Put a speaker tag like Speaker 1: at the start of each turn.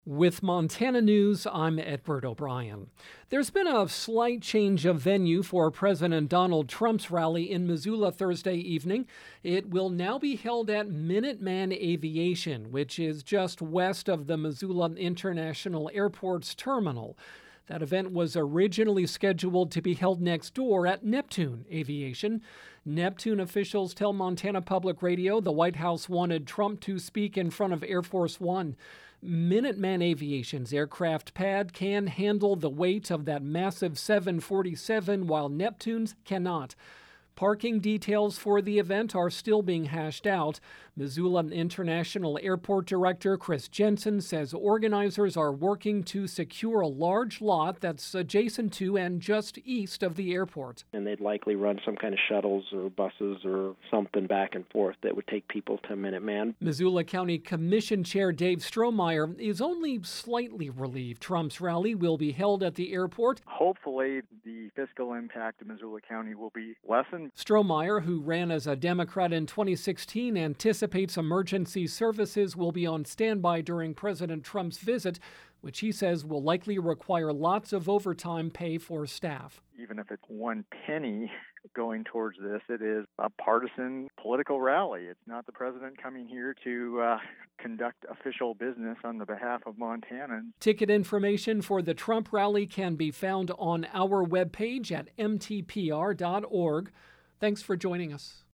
Speaker 1: With Montana News, I'm Edward O'Brien. There's been a slight change of venue for President Donald Trump's rally in Missoula Thursday evening. It will now be held at Minuteman Aviation, which is just west of the Missoula International Airport's terminal. That event was originally scheduled to be held next door at Neptune Aviation. Neptune officials tell Montana Public Radio the White House wanted Trump to speak in front of Air Force One. Minuteman Aviation's aircraft pad can handle the weight of that massive 747, while Neptune's cannot. Parking details for the event are still being hashed out. Missoula International Airport Director Chris Jensen says organizers are working to secure a large lot that's adjacent to and just east of the airport.
Speaker 2: And they'd likely run some kind of shuttles or buses or something back and forth that would take people to Minuteman.
Speaker 1: Missoula County Commission Chair Dave Strohmeyer is only slightly relieved Trump's rally will be held at the airport.
Speaker 3: Hopefully, the fiscal impact of Missoula County will be lessened.
Speaker 1: Strohmeyer, who ran as a Democrat in 2016, anticipates emergency services will be on standby during President Trump's visit, which he says will likely require lots of overtime pay for staff.
Speaker 3: Even if it's one penny going towards this, it is a partisan political rally. It's not the president coming here to conduct official business on the behalf of Montanans.
Speaker 1: Ticket information for the Trump rally can be found on our webpage at mtpr.org. Thanks for joining us.